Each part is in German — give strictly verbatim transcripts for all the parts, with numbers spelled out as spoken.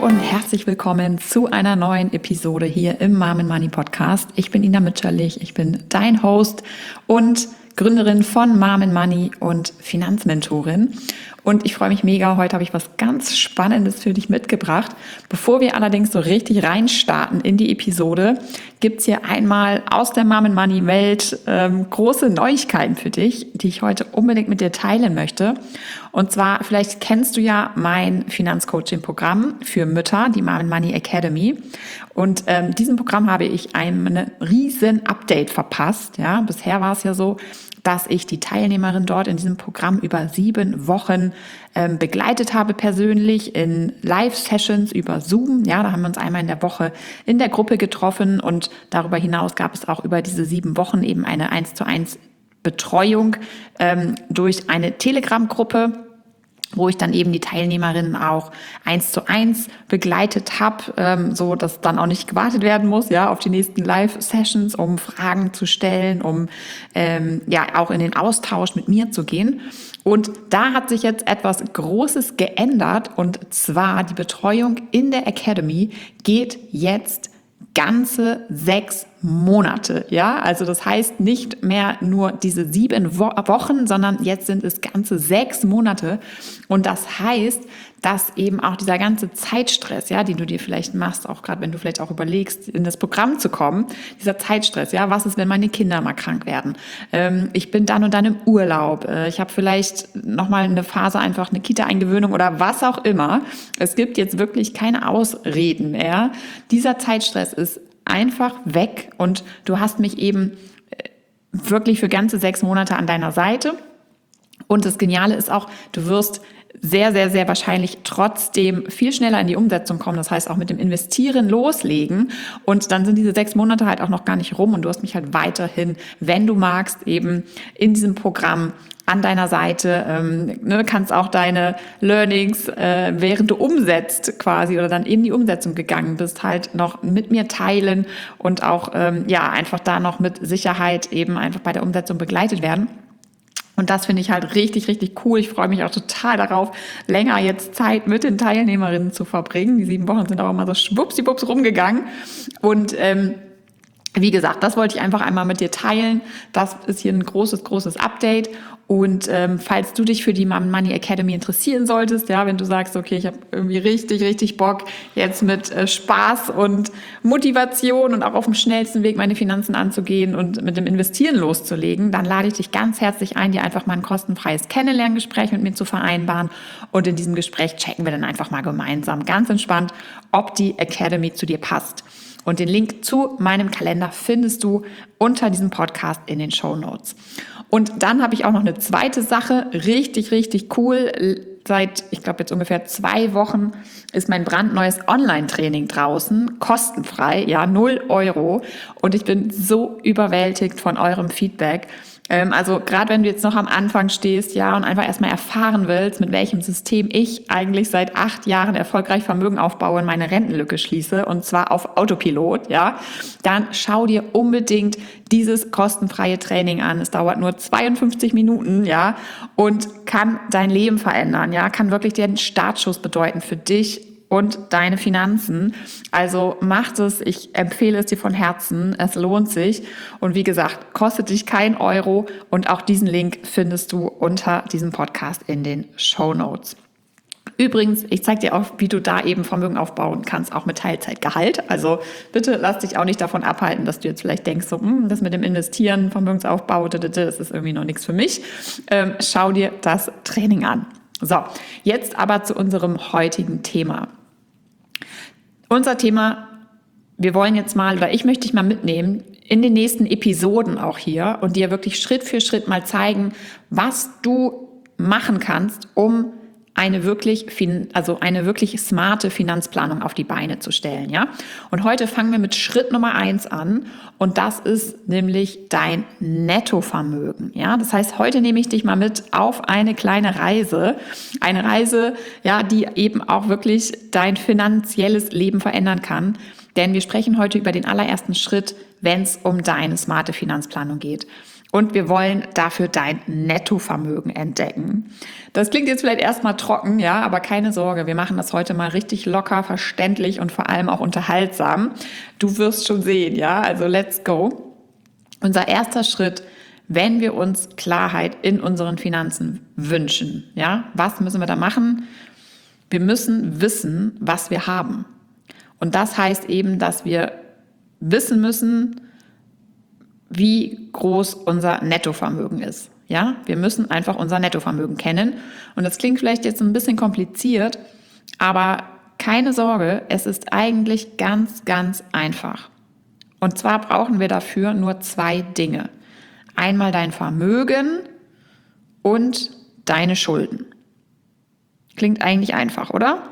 und herzlich willkommen zu einer neuen Episode hier im Mom and Money Podcast. Ich bin Ina Mitscherlich, ich bin dein Host und Gründerin von Mom and Money und Finanzmentorin. Und ich freue mich mega, heute habe ich was ganz Spannendes für dich mitgebracht. Bevor wir allerdings so richtig reinstarten in die Episode, gibt's hier einmal aus der Mom and Money Welt ähm, große Neuigkeiten für dich, die ich heute unbedingt mit dir teilen möchte. Und zwar, vielleicht kennst du ja mein Finanzcoaching-Programm für Mütter, die Mom and Money Academy. Und ähm, diesem Programm habe ich ein riesen Update verpasst. Ja, bisher war es ja so, dass ich die Teilnehmerin dort in diesem Programm über sieben Wochen ähm, begleitet habe persönlich in Live-Sessions über Zoom. Ja, da haben wir uns einmal in der Woche in der Gruppe getroffen und darüber hinaus gab es auch über diese sieben Wochen eben eine eins zu eins Betreuung ähm, durch eine Telegram-Gruppe, wo ich dann eben die Teilnehmerinnen auch eins zu eins begleitet habe, ähm, so dass dann auch nicht gewartet werden muss, ja, auf die nächsten Live-Sessions, um Fragen zu stellen, um ähm, ja auch in den Austausch mit mir zu gehen. Und da hat sich jetzt etwas Großes geändert, und zwar die Betreuung in der Academy geht jetzt ganze sechs Monate, ja, also das heißt nicht mehr nur diese sieben Wo- Wochen, sondern jetzt sind es ganze sechs Monate, und das heißt, dass eben auch dieser ganze Zeitstress, ja, den du dir vielleicht machst, auch gerade wenn du vielleicht auch überlegst, in das Programm zu kommen, dieser Zeitstress, ja, was ist, wenn meine Kinder mal krank werden? Ähm, ich bin dann und dann im Urlaub, äh, ich habe vielleicht nochmal eine Phase, einfach eine Kita-Eingewöhnung oder was auch immer. Es gibt jetzt wirklich keine Ausreden mehr. Dieser Zeitstress ist einfach weg, und du hast mich eben wirklich für ganze sechs Monate an deiner Seite. Und das Geniale ist auch, du wirst sehr, sehr, sehr wahrscheinlich trotzdem viel schneller in die Umsetzung kommen. Das heißt, auch mit dem Investieren loslegen. Und dann sind diese sechs Monate halt auch noch gar nicht rum, und du hast mich halt weiterhin, wenn du magst, eben in diesem Programm an deiner Seite, ähm, ne, kannst auch deine Learnings, äh, während du umsetzt quasi oder dann in die Umsetzung gegangen bist, halt noch mit mir teilen und auch ähm, ja einfach da noch mit Sicherheit eben einfach bei der Umsetzung begleitet werden. Und das finde ich halt richtig, richtig cool. Ich freue mich auch total darauf, länger jetzt Zeit mit den Teilnehmerinnen zu verbringen. Die sieben Wochen sind auch immer so schwuppsiwupps rumgegangen. Und ähm, wie gesagt, das wollte ich einfach einmal mit dir teilen. Das ist hier ein großes, großes Update. Und ähm, falls du dich für die Mom and Money Academy interessieren solltest, ja, wenn du sagst, okay, ich habe irgendwie richtig, richtig Bock, jetzt mit äh, Spaß und Motivation und auch auf dem schnellsten Weg meine Finanzen anzugehen und mit dem Investieren loszulegen, dann lade ich dich ganz herzlich ein, dir einfach mal ein kostenfreies Kennenlerngespräch mit mir zu vereinbaren. Und in diesem Gespräch checken wir dann einfach mal gemeinsam, ganz entspannt, ob die Academy zu dir passt. Und den Link zu meinem Kalender findest du unter diesem Podcast in den Shownotes. Und dann habe ich auch noch eine zweite Sache, richtig, richtig cool. Seit, ich glaube, jetzt ungefähr zwei Wochen ist mein brandneues Online-Training draußen, kostenfrei, ja, null Euro. Und ich bin so überwältigt von eurem Feedback. Also gerade wenn du jetzt noch am Anfang stehst, ja, und einfach erstmal erfahren willst, mit welchem System ich eigentlich seit acht Jahren erfolgreich Vermögen aufbaue und meine Rentenlücke schließe, und zwar auf Autopilot, ja, dann schau dir unbedingt dieses kostenfreie Training an. Es dauert nur zweiundfünfzig Minuten, ja, und kann dein Leben verändern, ja, kann wirklich den Startschuss bedeuten für dich und deine Finanzen. Also macht es, ich empfehle es dir von Herzen, es lohnt sich. Und wie gesagt, kostet dich kein Euro, und auch diesen Link findest du unter diesem Podcast in den Shownotes. Übrigens, ich zeige dir auch, wie du da eben Vermögen aufbauen kannst, auch mit Teilzeitgehalt. Also bitte lass dich auch nicht davon abhalten, dass du jetzt vielleicht denkst, so, hm, das mit dem Investieren, Vermögensaufbau, das ist irgendwie noch nichts für mich. Ähm, schau dir das Training an. So, jetzt aber zu unserem heutigen Thema. Unser Thema, wir wollen jetzt mal, oder ich möchte dich mal mitnehmen in den nächsten Episoden auch hier und dir wirklich Schritt für Schritt mal zeigen, was du machen kannst, um eine wirklich, also eine wirklich smarte Finanzplanung auf die Beine zu stellen, ja. Und heute fangen wir mit Schritt Nummer eins an, und das ist nämlich dein Nettovermögen, ja. Das heißt, heute nehme ich dich mal mit auf eine kleine Reise, eine Reise, ja, die eben auch wirklich dein finanzielles Leben verändern kann, denn wir sprechen heute über den allerersten Schritt, wenn es um deine smarte Finanzplanung geht. Und wir wollen dafür dein Nettovermögen entdecken. Das klingt jetzt vielleicht erstmal trocken, ja, aber keine Sorge, wir machen das heute mal richtig locker, verständlich und vor allem auch unterhaltsam. Du wirst schon sehen, ja, also let's go. Unser erster Schritt, wenn wir uns Klarheit in unseren Finanzen wünschen, ja, was müssen wir da machen? Wir müssen wissen, was wir haben. Und das heißt eben, dass wir wissen müssen, wie groß unser Nettovermögen ist. Ja, wir müssen einfach unser Nettovermögen kennen. Und das klingt vielleicht jetzt ein bisschen kompliziert, aber keine Sorge, es ist eigentlich ganz, ganz einfach. Und zwar brauchen wir dafür nur zwei Dinge. Einmal dein Vermögen und deine Schulden. Klingt eigentlich einfach, oder?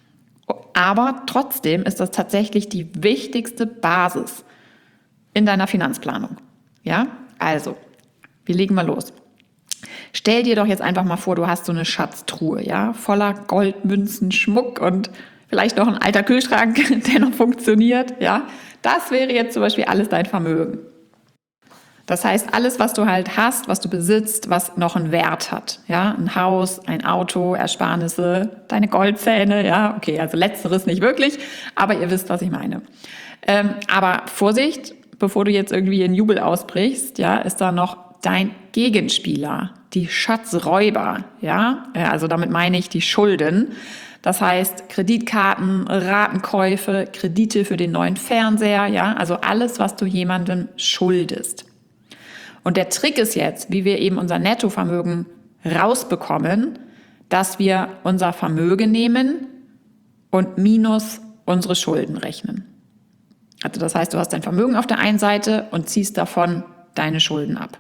Aber trotzdem ist das tatsächlich die wichtigste Basis in deiner Finanzplanung. Ja, also, wir legen mal los. Stell dir doch jetzt einfach mal vor, du hast so eine Schatztruhe, ja, voller Goldmünzen, Schmuck und vielleicht noch ein alter Kühlschrank, der noch funktioniert, ja. Das wäre jetzt zum Beispiel alles dein Vermögen. Das heißt, alles, was du halt hast, was du besitzt, was noch einen Wert hat, ja, ein Haus, ein Auto, Ersparnisse, deine Goldzähne, ja, okay, also letzteres nicht wirklich, aber ihr wisst, was ich meine. Ähm, aber Vorsicht, bevor du jetzt irgendwie in Jubel ausbrichst, ja, ist da noch dein Gegenspieler, die Schatzräuber, ja, also damit meine ich die Schulden. Das heißt Kreditkarten, Ratenkäufe, Kredite für den neuen Fernseher, ja, also alles, was du jemandem schuldest. Und der Trick ist jetzt, wie wir eben unser Nettovermögen rausbekommen, dass wir unser Vermögen nehmen und minus unsere Schulden rechnen. Also das heißt, du hast dein Vermögen auf der einen Seite und ziehst davon deine Schulden ab.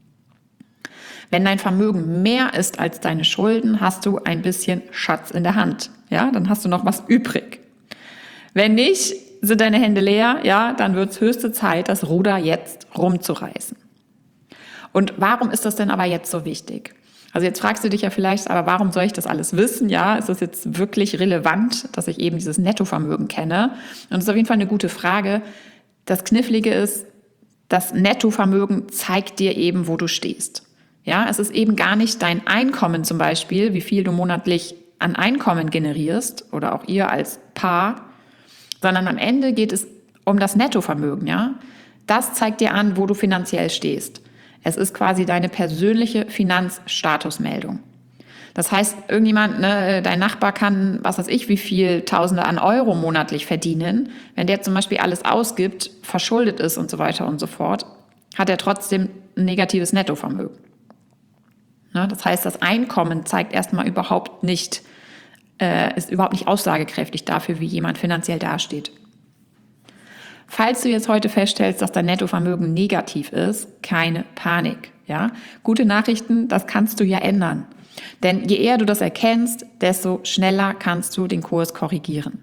Wenn dein Vermögen mehr ist als deine Schulden, hast du ein bisschen Schatz in der Hand. Ja, dann hast du noch was übrig. Wenn nicht, sind deine Hände leer, ja, dann wird es höchste Zeit, das Ruder jetzt rumzureißen. Und warum ist das denn aber jetzt so wichtig? Also jetzt fragst du dich ja vielleicht, aber warum soll ich das alles wissen? Ja, ist das jetzt wirklich relevant, dass ich eben dieses Nettovermögen kenne? Und das ist auf jeden Fall eine gute Frage. Das Knifflige ist, das Nettovermögen zeigt dir eben, wo du stehst. Ja, es ist eben gar nicht dein Einkommen zum Beispiel, wie viel du monatlich an Einkommen generierst oder auch ihr als Paar, sondern am Ende geht es um das Nettovermögen. Ja, das zeigt dir an, wo du finanziell stehst. Es ist quasi deine persönliche Finanzstatusmeldung. Das heißt, irgendjemand, ne, dein Nachbar kann, was weiß ich, wie viel Tausende an Euro monatlich verdienen. Wenn der zum Beispiel alles ausgibt, verschuldet ist und so weiter und so fort, hat er trotzdem ein negatives Nettovermögen. Ne, das heißt, das Einkommen zeigt erstmal überhaupt nicht, äh, ist überhaupt nicht aussagekräftig dafür, wie jemand finanziell dasteht. Falls du jetzt heute feststellst, dass dein Nettovermögen negativ ist, keine Panik. Ja? Gute Nachrichten, das kannst du ja ändern. Denn je eher du das erkennst, desto schneller kannst du den Kurs korrigieren.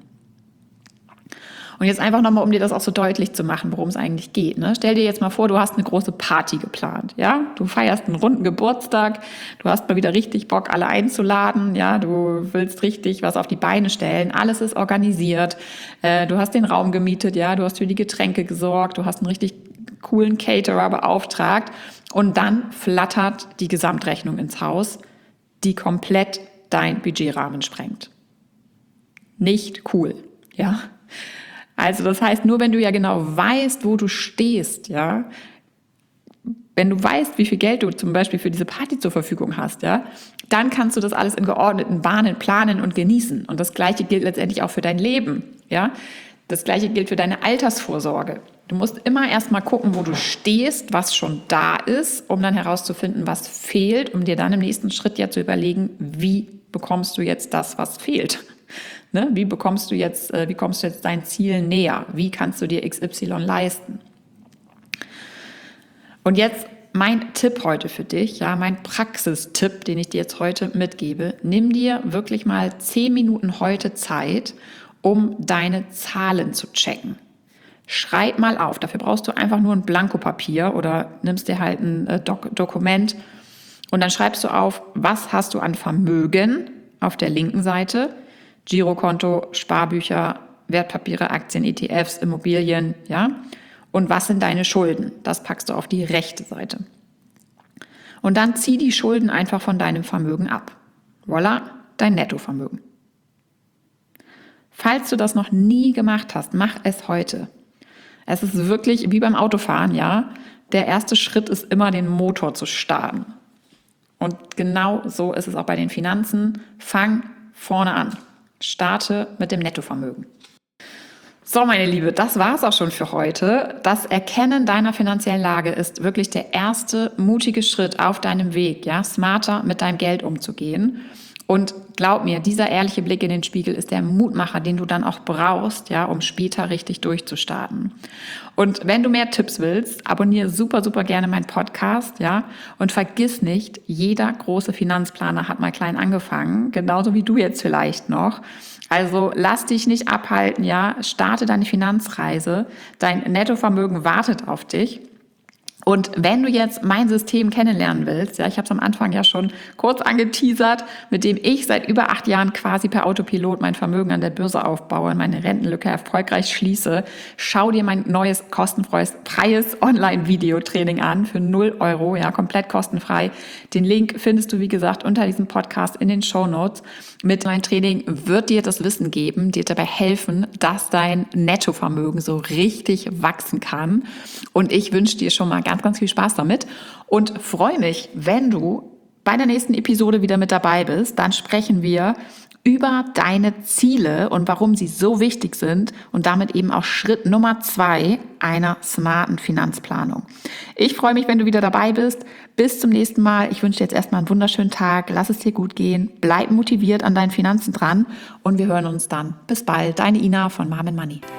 Und jetzt einfach nochmal, um dir das auch so deutlich zu machen, worum es eigentlich geht. Ne? Stell dir jetzt mal vor, du hast eine große Party geplant. Ja? Du feierst einen runden Geburtstag, du hast mal wieder richtig Bock, alle einzuladen. Ja? Du willst richtig was auf die Beine stellen, alles ist organisiert. Äh, du hast den Raum gemietet, ja? Du hast für die Getränke gesorgt, du hast einen richtig coolen Caterer beauftragt. Und dann flattert die Gesamtrechnung ins Haus, die komplett dein Budgetrahmen sprengt. Nicht cool, ja? Also das heißt, nur wenn du ja genau weißt, wo du stehst, ja, wenn du weißt, wie viel Geld du zum Beispiel für diese Party zur Verfügung hast, ja, dann kannst du das alles in geordneten Bahnen planen und genießen. Und das Gleiche gilt letztendlich auch für dein Leben, ja. Das Gleiche gilt für deine Altersvorsorge. Du musst immer erstmal gucken, wo du stehst, was schon da ist, um dann herauszufinden, was fehlt, um dir dann im nächsten Schritt ja zu überlegen, wie bekommst du jetzt das, was fehlt. Ne? Wie bekommst du jetzt, wie kommst du jetzt deinen Zielen näher? Wie kannst du dir X Y leisten? Und jetzt mein Tipp heute für dich, ja, mein Praxistipp, den ich dir jetzt heute mitgebe. Nimm dir wirklich mal zehn Minuten heute Zeit, um deine Zahlen zu checken. Schreib mal auf. Dafür brauchst du einfach nur ein Blankopapier oder nimmst dir halt ein Dok- Dokument und dann schreibst du auf, was hast du an Vermögen auf der linken Seite, Girokonto, Sparbücher, Wertpapiere, Aktien, E T Fs, Immobilien, ja. Und was sind deine Schulden? Das packst du auf die rechte Seite. Und dann zieh die Schulden einfach von deinem Vermögen ab. Voilà, dein Nettovermögen. Falls du das noch nie gemacht hast, mach es heute. Es ist wirklich wie beim Autofahren, ja. Der erste Schritt ist immer, den Motor zu starten. Und genau so ist es auch bei den Finanzen. Fang vorne an. Starte mit dem Nettovermögen. So, meine Liebe, das war's auch schon für heute. Das Erkennen deiner finanziellen Lage ist wirklich der erste mutige Schritt auf deinem Weg, ja, smarter mit deinem Geld umzugehen. Und glaub mir, dieser ehrliche Blick in den Spiegel ist der Mutmacher, den du dann auch brauchst, ja, um später richtig durchzustarten. Und wenn du mehr Tipps willst, abonniere super, super gerne meinen Podcast, ja. Und vergiss nicht, jeder große Finanzplaner hat mal klein angefangen, genauso wie du jetzt vielleicht noch. Also lass dich nicht abhalten, ja. Starte deine Finanzreise. Dein Nettovermögen wartet auf dich. Und wenn du jetzt mein System kennenlernen willst, ja, ich habe es am Anfang ja schon kurz angeteasert, mit dem ich seit über acht Jahren quasi per Autopilot mein Vermögen an der Börse aufbaue und meine Rentenlücke erfolgreich schließe, schau dir mein neues kostenfreies freies Online-Videotraining an für null Euro, ja, komplett kostenfrei. Den Link findest du, wie gesagt, unter diesem Podcast in den Shownotes. Mit meinem Training wird dir das Wissen geben, dir dabei helfen, dass dein Nettovermögen so richtig wachsen kann. Und ich wünsche dir schon mal ganz ganz viel Spaß damit und freue mich, wenn du bei der nächsten Episode wieder mit dabei bist. Dann sprechen wir über deine Ziele und warum sie so wichtig sind und damit eben auch Schritt Nummer zwei einer smarten Finanzplanung. Ich freue mich, wenn du wieder dabei bist. Bis zum nächsten Mal. Ich wünsche dir jetzt erstmal einen wunderschönen Tag. Lass es dir gut gehen. Bleib motiviert an deinen Finanzen dran und wir hören uns dann. Bis bald. Deine Ina von Mom and Money.